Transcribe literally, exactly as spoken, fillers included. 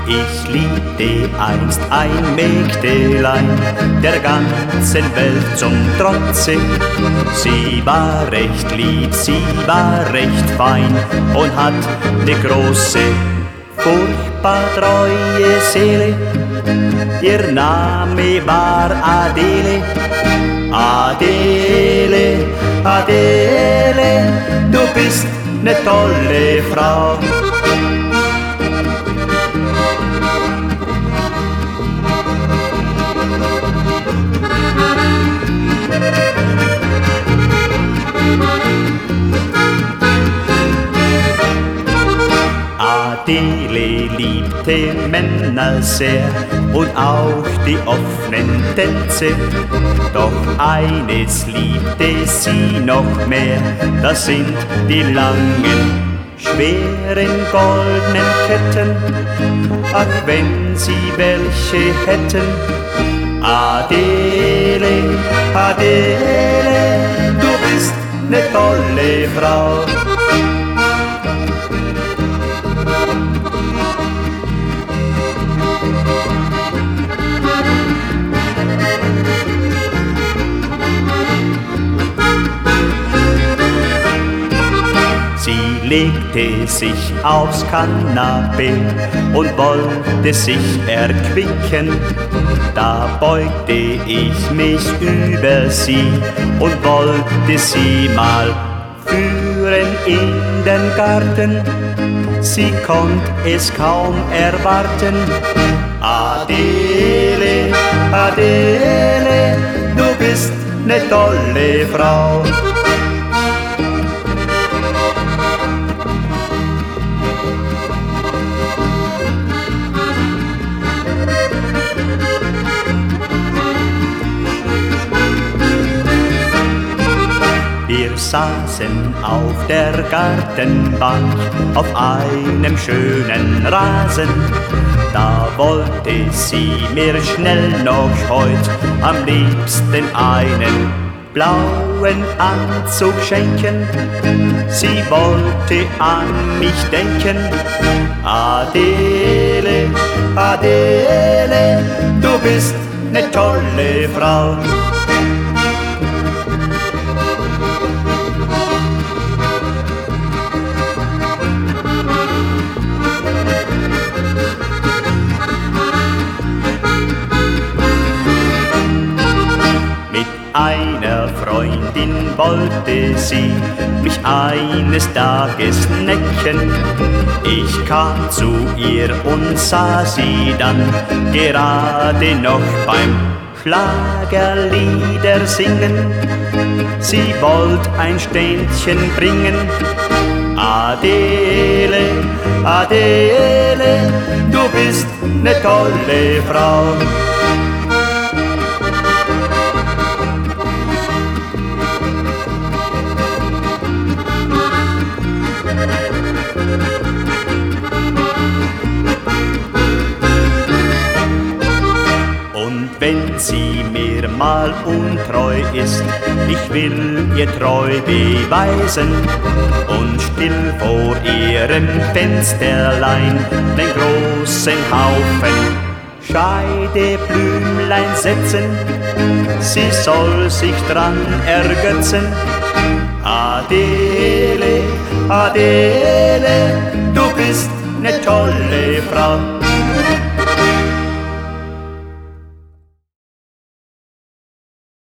Ich liebte einst ein Mägdelein, der ganzen Welt zum Trotze. Sie war recht lieb, sie war recht fein und hat ne große, furchtbar treue Seele. Ihr Name war Adele. Adele, Adele, du bist ne tolle Frau. Adele liebte Männer sehr und auch die offenen Tänze. Doch eines liebte sie noch mehr, das sind die langen, schweren goldenen Ketten. Ach, wenn sie welche hätten. Adele, Adele, du bist ne tolle Frau. Sie legte sich aufs Kanapee und wollte sich erquicken. Da beugte ich mich über sie und wollte sie mal führen in den Garten. Sie konnt es kaum erwarten. Adele, Adele, du bist ne tolle Frau. Wir saßen auf der Gartenbank auf einem schönen Rasen. Da wollte sie mir schnell noch heut am liebsten einen blauen Anzug schenken. Sie wollte an mich denken. Adele, Adele, du bist ne tolle Frau. Einer Freundin wollte sie mich eines Tages necken. Ich kam zu ihr und sah sie dann gerade noch beim Schlagerlieder singen. Sie wollte ein Ständchen bringen. Adele, Adele, du bist ne tolle Frau. Und wenn sie mir mal untreu ist, ich will ihr treu beweisen und still vor ihrem Fensterlein den großen Haufen Scheideblümlein setzen. Sie soll sich dran ergötzen. Adele, Adele, du bist ne tolle Frau.